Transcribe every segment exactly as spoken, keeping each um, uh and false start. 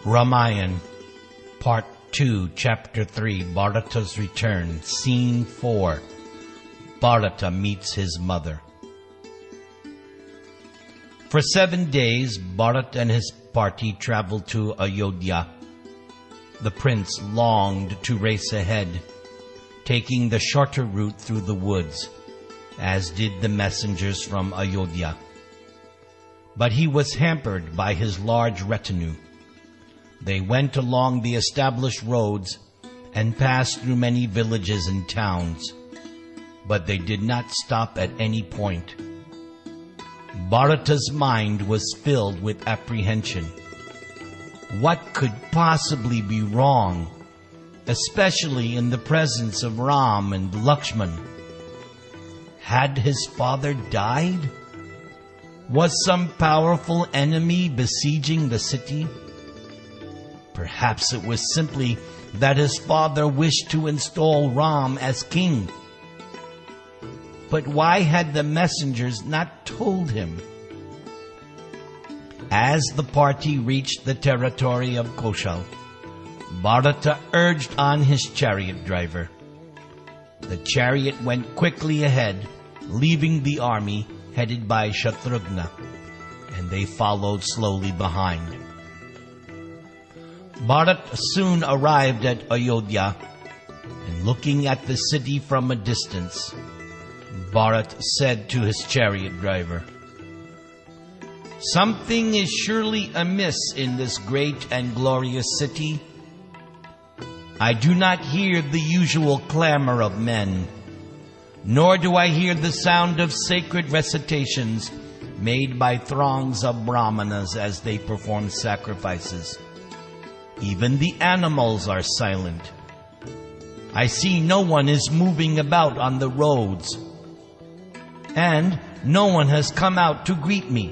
Ramayan, Part two, Chapter three, Bharata's Return, Scene four. Bharata meets his mother. For seven days, Bharata and his party traveled to Ayodhya. The prince longed to race ahead, taking the shorter route through the woods, as did the messengers from Ayodhya. But he was hampered by his large retinue. They went along the established roads and passed through many villages and towns, but they did not stop at any point. Bharata's mind was filled with apprehension. What could possibly be wrong, especially in the presence of Ram and Lakshman? Had his father died? Was some powerful enemy besieging the city? Perhaps it was simply that his father wished to install Ram as king. But why had the messengers not told him? As the party reached the territory of Koshal, Bharata urged on his chariot driver. The chariot went quickly ahead, leaving the army headed by Shatrughna, and they followed slowly behind. Bharata soon arrived at Ayodhya, and looking at the city from a distance, Bharata said to his chariot driver, "Something is surely amiss in this great and glorious city. I do not hear the usual clamor of men, nor do I hear the sound of sacred recitations made by throngs of brahmanas as they perform sacrifices. Even the animals are silent. I see no one is moving about on the roads, and no one has come out to greet me."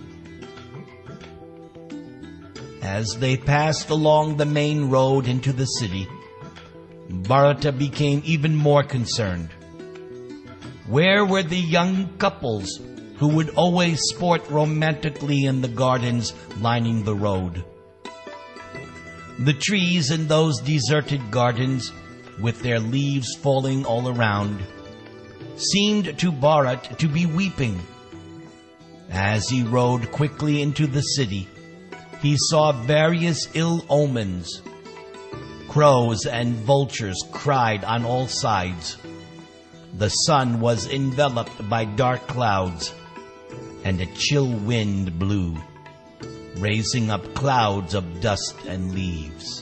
As they passed along the main road into the city, Bharata became even more concerned. Where were the young couples who would always sport romantically in the gardens lining the road? The trees in those deserted gardens, with their leaves falling all around, seemed to Bharata to be weeping. As he rode quickly into the city, he saw various ill omens. Crows and vultures cried on all sides. The sun was enveloped by dark clouds, and a chill wind blew, raising up clouds of dust and leaves.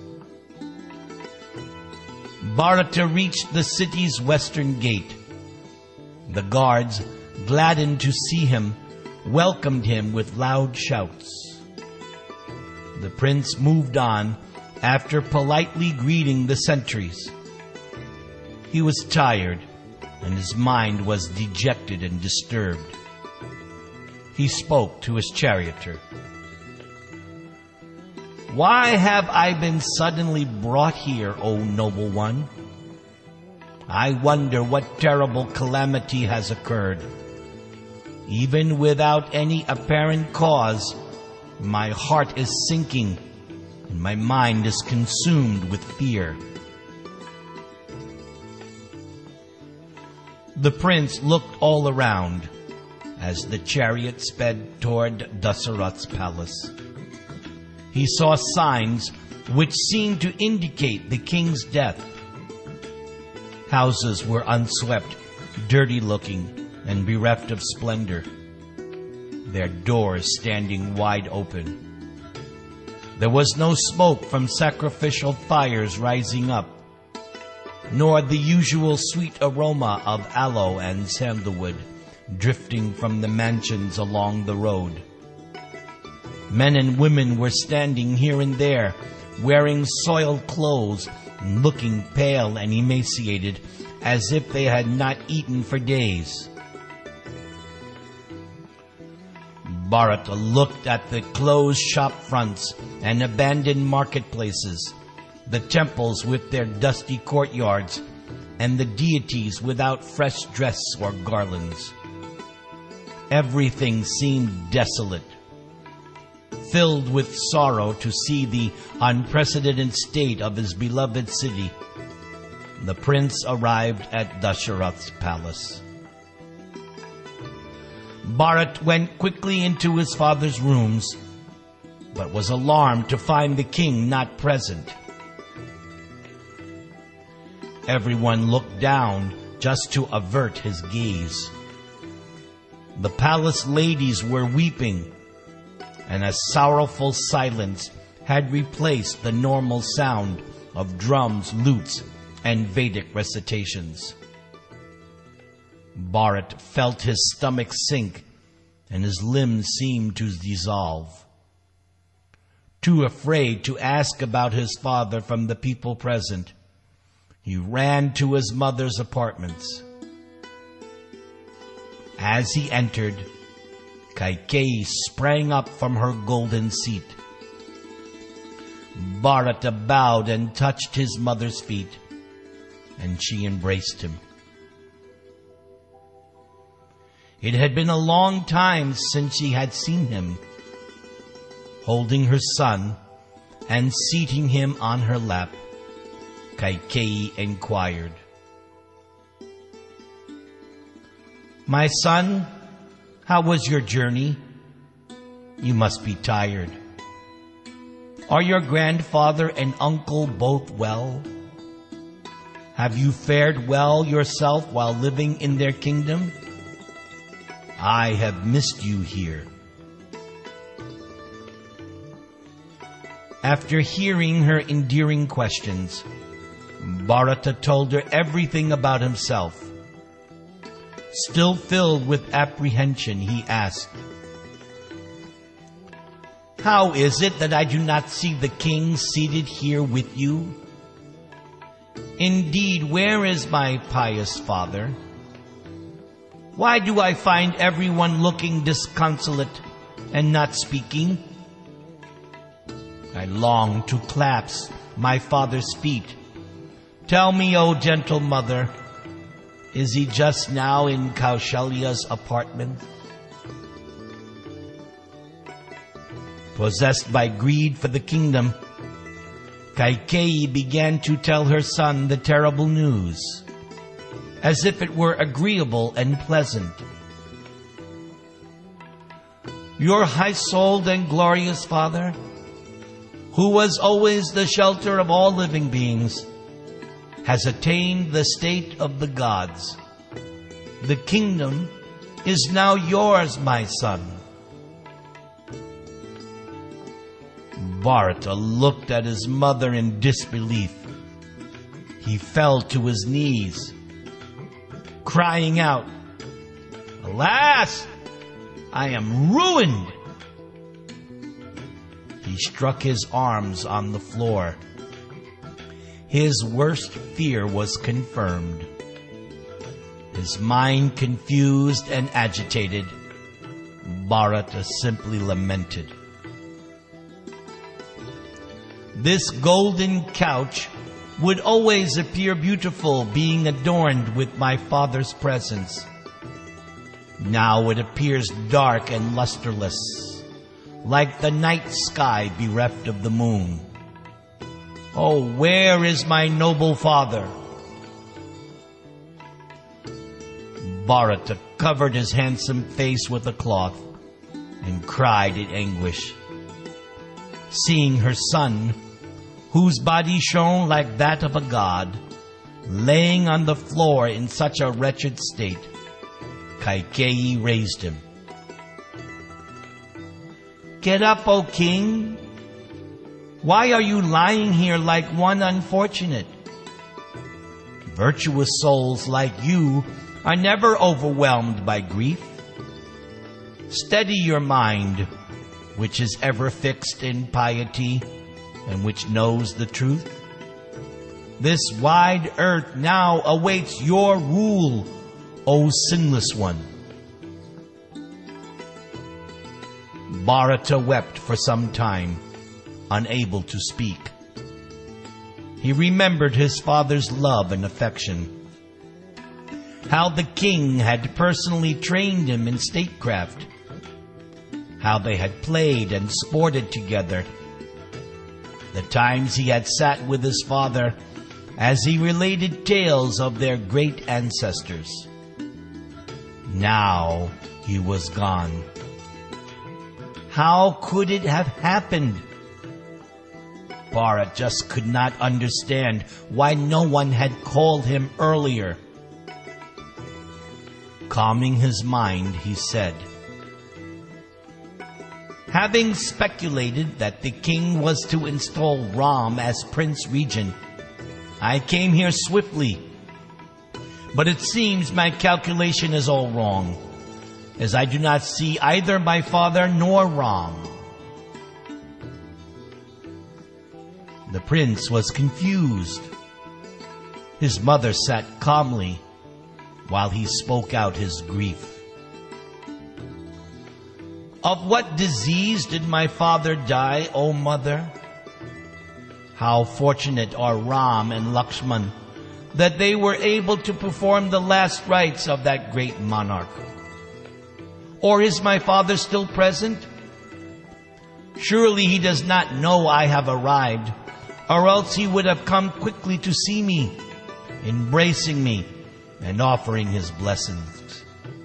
Bharata reached the city's western gate. The guards, gladdened to see him, welcomed him with loud shouts. The prince moved on after politely greeting the sentries. He was tired, and his mind was dejected and disturbed. He spoke to his charioteer. "Why have I been suddenly brought here, O noble one? I wonder what terrible calamity has occurred. Even without any apparent cause, my heart is sinking, and my mind is consumed with fear." The prince looked all around as the chariot sped toward Dasarath's palace. He saw signs which seemed to indicate the king's death. Houses were unswept, dirty-looking, and bereft of splendor, their doors standing wide open. There was no smoke from sacrificial fires rising up, nor the usual sweet aroma of aloe and sandalwood drifting from the mansions along the road. Men and women were standing here and there, wearing soiled clothes and looking pale and emaciated, as if they had not eaten for days. Bharata looked at the closed shop fronts and abandoned marketplaces, the temples with their dusty courtyards, and the deities without fresh dress or garlands. Everything seemed desolate. Filled with sorrow to see the unprecedented state of his beloved city, the prince arrived at Dasharath's palace. Bharat went quickly into his father's rooms, but was alarmed to find the king not present. Everyone looked down just to avert his gaze. The palace ladies were weeping, and a sorrowful silence had replaced the normal sound of drums, lutes, and Vedic recitations. Bharat felt his stomach sink, and his limbs seemed to dissolve. Too afraid to ask about his father from the people present, he ran to his mother's apartments. As he entered, Kaikeyi sprang up from her golden seat. Bharata bowed and touched his mother's feet, and she embraced him. It had been a long time since she had seen him. Holding her son and seating him on her lap, Kaikeyi inquired, "My son, how was your journey? You must be tired. Are your grandfather and uncle both well? Have you fared well yourself while living in their kingdom? I have missed you here." After hearing her endearing questions, Bharata told her everything about himself. Still filled with apprehension, he asked, "How is it that I do not see the king seated here with you? Indeed, where is my pious father? Why do I find everyone looking disconsolate and not speaking? I long to clasp my father's feet. Tell me, O gentle mother, is he just now in Kaushalya's apartment?" Possessed by greed for the kingdom, Kaikeyi began to tell her son the terrible news, as if it were agreeable and pleasant. "Your high-souled and glorious father, who was always the shelter of all living beings, has attained the state of the gods. The kingdom is now yours, my son." Bharata looked at his mother in disbelief. He fell to his knees, crying out, "Alas! I am ruined!" He struck his arms on the floor. His worst fear was confirmed. His mind confused and agitated, Bharata simply lamented. This golden couch would always appear beautiful, being adorned with my father's presence. Now it appears dark and lusterless, like the night sky bereft of the moon. Oh, where is my noble father? Bharata covered his handsome face with a cloth and cried in anguish. Seeing her son, whose body shone like that of a god, laying on the floor in such a wretched state, Kaikeyi raised him. "Get up, O king! Why are you lying here like one unfortunate? Virtuous souls like you are never overwhelmed by grief. Steady your mind, which is ever fixed in piety and which knows the truth. This wide earth now awaits your rule, O sinless one." Bharata wept for some time, unable to speak. He remembered his father's love and affection, how the king had personally trained him in statecraft, how they had played and sported together, the times he had sat with his father as he related tales of their great ancestors. Now he was gone. How could it have happened? Bharat just could not understand why no one had called him earlier. Calming his mind, he said, "Having speculated that the king was to install Ram as Prince Regent, I came here swiftly. But it seems my calculation is all wrong, as I do not see either my father nor Ram." The prince was confused. His mother sat calmly while he spoke out his grief. "Of what disease did my father die, O mother? How fortunate are Ram and Lakshman that they were able to perform the last rites of that great monarch. Or is my father still present? Surely he does not know I have arrived, or else he would have come quickly to see me, embracing me and offering his blessings.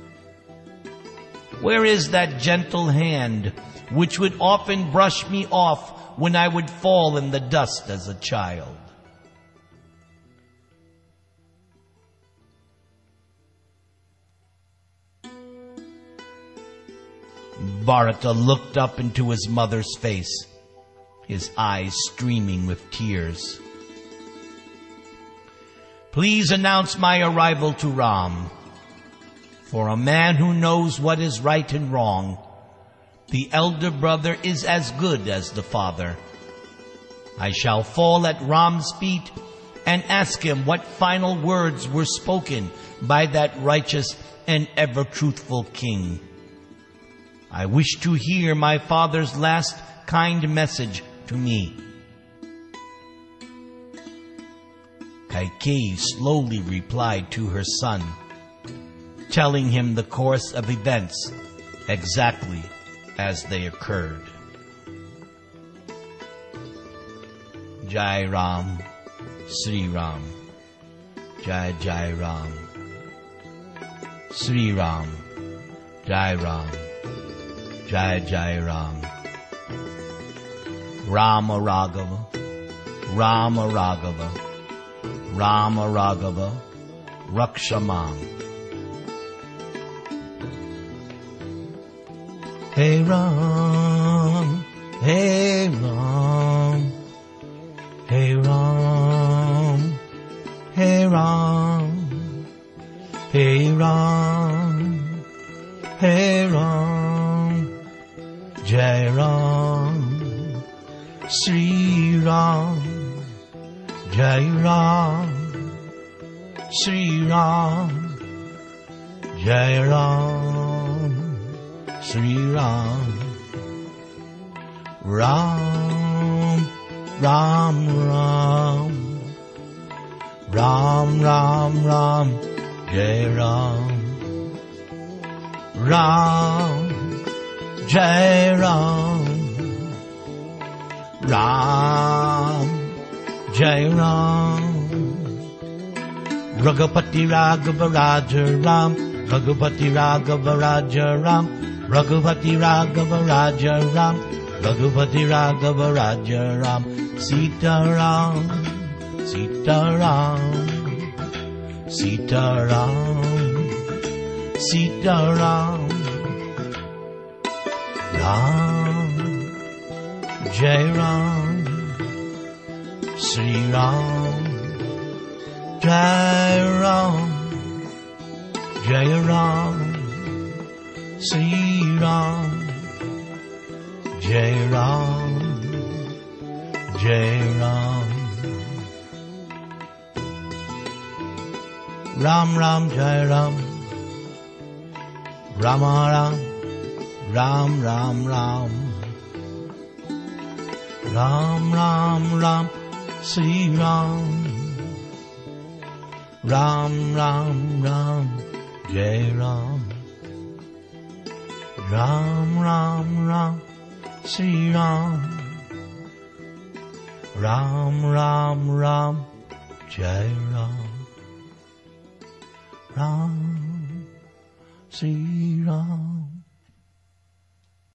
Where is that gentle hand which would often brush me off when I would fall in the dust as a child?" Bharata looked up into his mother's face, his eyes streaming with tears. "Please announce my arrival to Ram. For a man who knows what is right and wrong, the elder brother is as good as the father. I shall fall at Ram's feet and ask him what final words were spoken by that righteous and ever-truthful king. I wish to hear my father's last kind message to me." Kaikeyi slowly replied to her son, telling him the course of events exactly as they occurred. Jai Ram, Sri Ram, Jai Jai Ram, Sri Ram, Jai Ram, Jai Jai Ram. Rama Raghava, Rama Raghava, Rama Raghava, Rakshamam. Hey Ram, hey Ram, hey Ram, hey Ram, hey Ram, hey Ram, Jai Ram, Sri Ram, Jai Ram, Sri Ram, Jai Ram, Sri Ram. Ram, Ram, Ram, Ram, Ram, Ram, Jai Ram. Ram, Jai Ram, Ram, Jai Ram. Raghupati Raghava Raja Ram, Raghupati Raghava Raja Ram, Raghupati Raghava Raja Ram, Raghupati Raghava Raja Ram. Sita Ram, Sita Ram, Sita Ram, Sita Ram. Ram, Jai Ram, Sri Ram, Jai Ram, Jai Ram, Sri Ram, Jai Ram, Jai Ram. Ram Ram Jai Ram, Rama Ram, Ram Ram Ram, Ram Ram Ram, Sri Ram, Ram Ram Ram, Jai Ram, Ram Ram Ram. Sri Ram. Ram, Ram, Ram, Jai Ram. Ram, Sri Ram.